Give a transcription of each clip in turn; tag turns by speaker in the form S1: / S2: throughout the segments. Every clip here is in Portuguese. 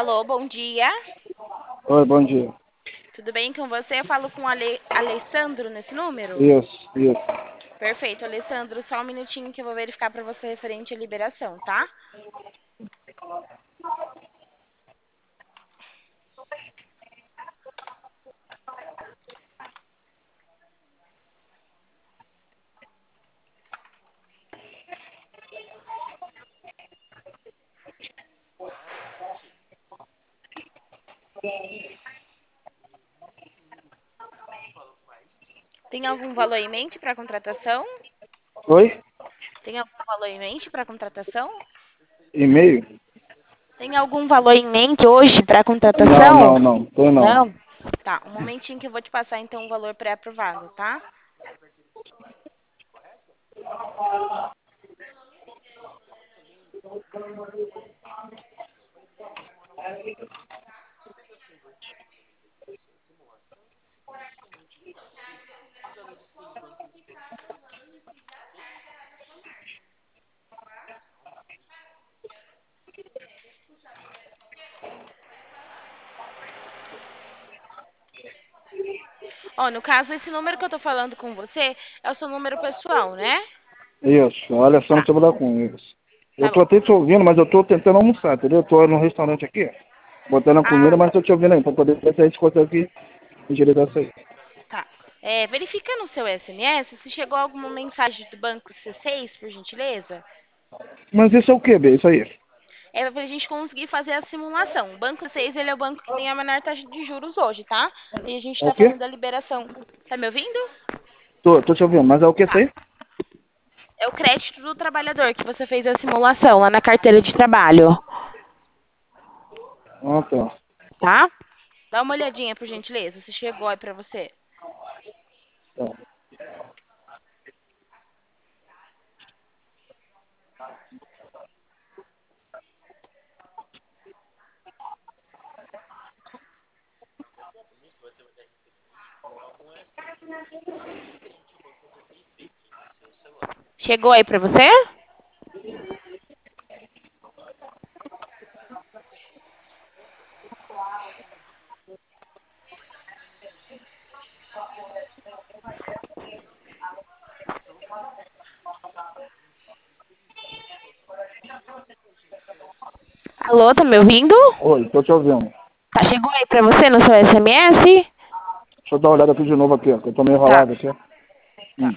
S1: Alô, bom dia.
S2: Oi, bom dia.
S1: Tudo bem com você? Eu falo com o Alessandro nesse número?
S2: Isso.
S1: Perfeito, Alessandro. Só um minutinho que eu vou verificar para você referente à liberação, tá? Tem algum valor em mente para contratação?
S2: Oi?
S1: Tem algum valor em mente para contratação?
S2: E-mail?
S1: Tem algum valor em mente hoje para
S2: Não,
S1: contratação?
S2: não, não. Tô não.
S1: Não? Tá, um momentinho que eu vou te passar então o valor pré-aprovado, tá? Ó, no caso, esse número que eu tô falando com você é o seu número pessoal, né?
S2: Isso. Olha só no
S1: Tá,
S2: trabalhar com isso. Eu
S1: tá
S2: tô
S1: bom.
S2: até te ouvindo, mas eu tô tentando almoçar, entendeu? Eu tô no restaurante aqui, botando a comida,
S1: Ah,
S2: mas tô te ouvindo aí, pra poder ver se a gente consegue endireitar isso aí.
S1: tá. Verifica no seu SMS se chegou alguma mensagem do banco C6, por gentileza.
S2: Mas isso é o quê, B? Isso aí?
S1: É pra gente conseguir fazer a simulação. O banco C6, ele é o banco que tem a menor taxa de juros hoje, tá? E a gente
S2: É o
S1: tá
S2: quê?
S1: falando da liberação. Tá me ouvindo?
S2: Tô te ouvindo, mas é o que isso
S1: Tá.
S2: aí?
S1: É o crédito do trabalhador que você fez a simulação lá na carteira de trabalho,
S2: Ah, tá.
S1: tá? Dá uma olhadinha, por gentileza, se chegou aí pra você.
S2: Tá.
S1: Chegou aí pra você? Alô, tá me ouvindo?
S2: Oi, tô te ouvindo.
S1: Tá, chegou aí pra você no seu SMS?
S2: Deixa eu dar uma olhada aqui de novo aqui, ó, que eu tô meio
S1: Tá,
S2: enrolado aqui.
S1: tá.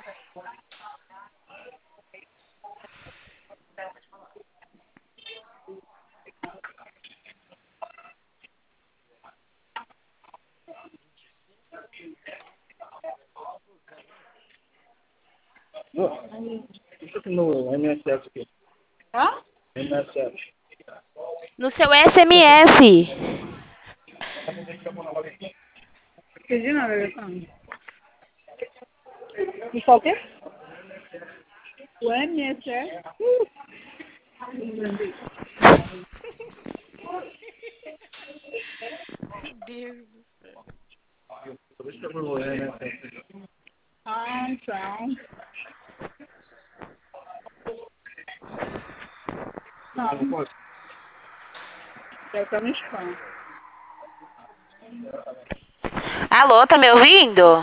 S2: Deixa aqui no MSS aqui.
S1: Hã?
S2: MSS.
S1: No seu SMS.
S3: Entendi nada, Alessandro. E qual que é? O MSS?
S1: Meu Deus.
S2: Deixa eu ver no MSS.
S3: Ah, então. Não, deve estar no spam.
S1: Alô, tá me ouvindo?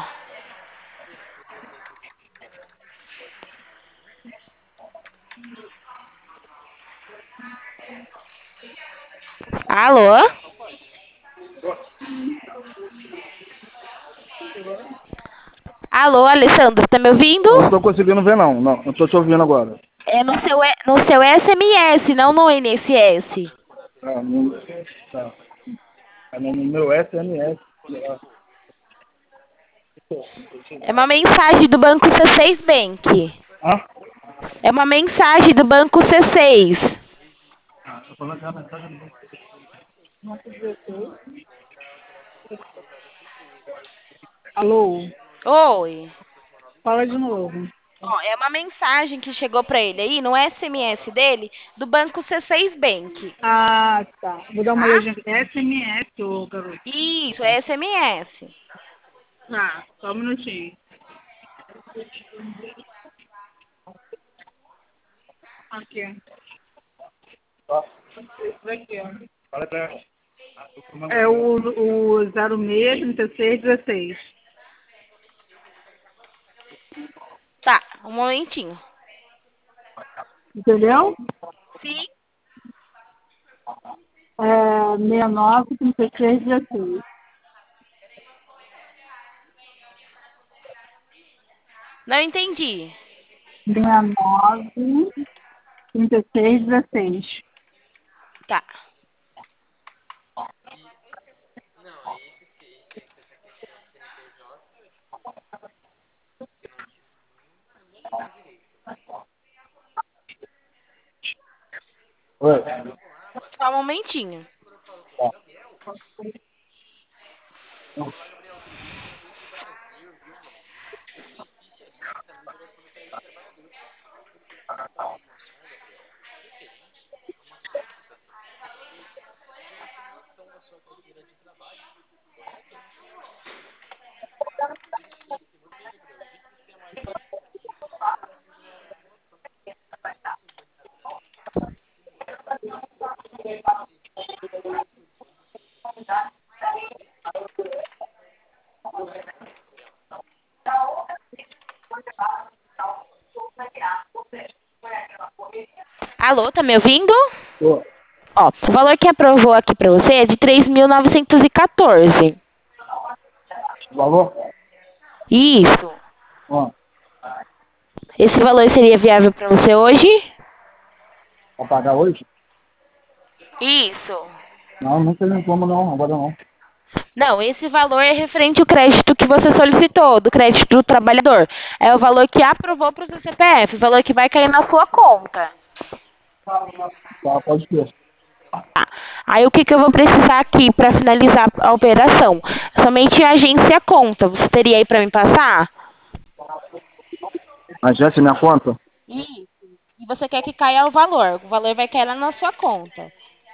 S1: Alô? Alô, Alessandro, tá me ouvindo?
S2: Não tô conseguindo ver, não. Não tô te ouvindo agora.
S1: É no seu SMS, não no INSS.
S2: Ah, tá. É no meu SMS.
S1: É uma mensagem do Banco C6 Bank.
S2: Ah?
S1: É uma mensagem do Banco C6.
S2: Tô falando que é a mensagem do...
S3: Nossa, 16. Alô?
S1: Oi.
S3: Fala de novo.
S1: Ó, é uma mensagem que chegou pra ele aí no SMS dele do Banco C6 Bank,
S3: Ah, tá. Vou dar uma
S1: tá?
S3: olhadinha. SMS, ô garoto.
S1: Isso, é SMS.
S3: Tá, só um minutinho. Aqui.
S2: Tá.
S3: Esse daqui, ó. É o 063616.
S1: Tá, um momentinho.
S3: Entendeu?
S1: Sim.
S3: É 693616.
S1: Não entendi.
S3: 693616.
S1: Tá.
S2: Oi.
S1: Só um momentinho. Alô, tá me ouvindo?
S2: Ô,
S1: Ó, o valor que aprovou aqui pra você é de 3.914.
S2: valor?
S1: Isso.
S2: Ó,
S1: Esse valor seria viável pra você hoje?
S2: pra pagar hoje?
S1: Isso.
S2: Não, não tem como não, agora não.
S1: Não, esse valor é referente ao crédito que você solicitou, do crédito do trabalhador. É o valor que aprovou para o seu CPF, o valor que vai cair na sua conta.
S2: Tá, pode ter.
S1: Tá. Aí o que eu vou precisar aqui para finalizar a operação? Somente a agência conta. Você teria aí para me passar?
S2: Agência minha conta?
S1: Isso. E você quer que caia o valor vai cair lá na sua conta.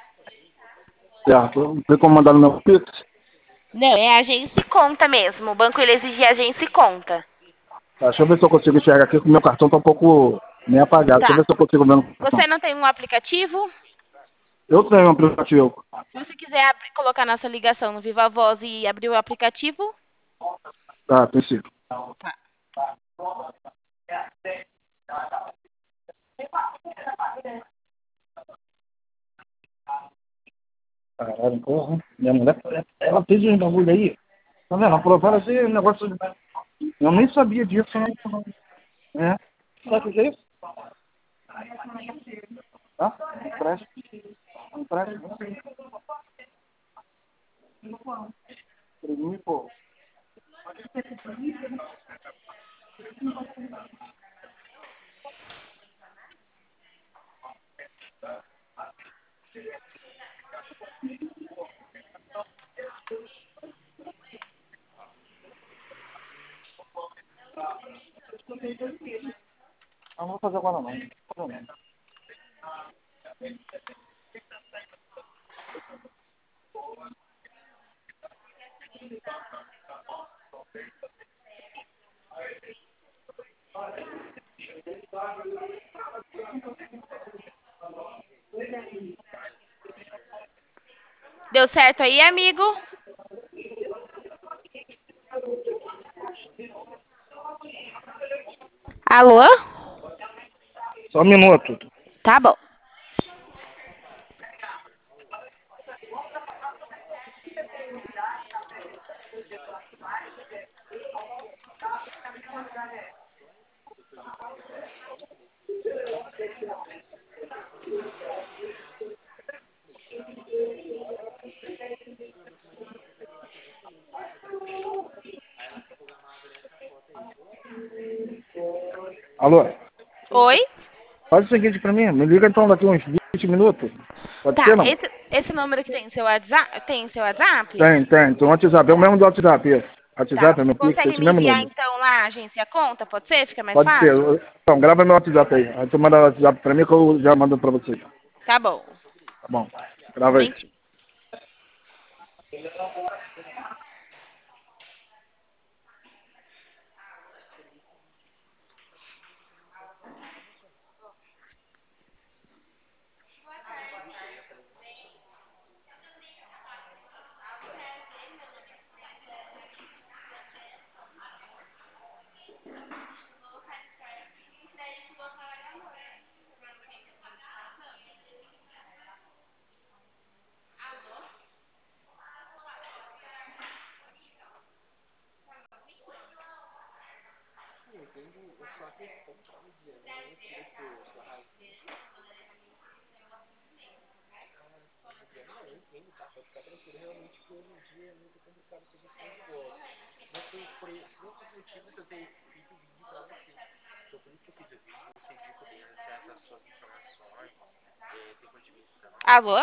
S2: Certo. Tem como mandar no meu Pix?
S1: Não, é agência e conta mesmo. O banco ele exige agência e conta.
S2: Tá, deixa eu ver se eu consigo enxergar aqui, que o meu cartão tá um pouco meio apagado. Deixa eu
S1: Tá.
S2: ver se eu consigo ver no cartão.
S1: Você não tem um aplicativo?
S2: Eu tenho um aplicativo.
S1: Se você quiser colocar nossa ligação no Viva Voz e abrir o aplicativo,
S2: Tá, tem sim.
S1: tá.
S2: Caralho, porra. Minha mulher, ela fez um bagulho aí. Tá vendo? Aprovaram esse negócio. Eu nem sabia disso, né? É. Sabe o que é isso? Tá? Presta. Presta. 3.000 e pouco. Não vou fazer agora não. Vou fazer não.
S1: Deu certo aí, amigo? Alô?
S2: Só um minuto.
S1: Tá bom.
S2: Alô?
S1: Oi?
S2: Faz o seguinte pra mim. Me liga então daqui uns 20 minutos. Pode
S1: Tá,
S2: ser, não?
S1: esse número que tem seu WhatsApp, tem seu WhatsApp?
S2: Tem, tem. Tem um WhatsApp. É o mesmo do WhatsApp. Esse.
S1: Tá,
S2: WhatsApp é
S1: você
S2: meu Pix,
S1: consegue
S2: esse
S1: me
S2: mesmo
S1: enviar
S2: número.
S1: então lá a agência conta? Pode ser? Fica mais
S2: Pode ser.
S1: fácil?
S2: Então, grava meu WhatsApp aí. Aí tu manda o WhatsApp pra mim que eu já mando pra você. Tá
S1: Tá bom.
S2: bom.
S1: Um
S2: Grava aí.
S1: momentinho. Alô?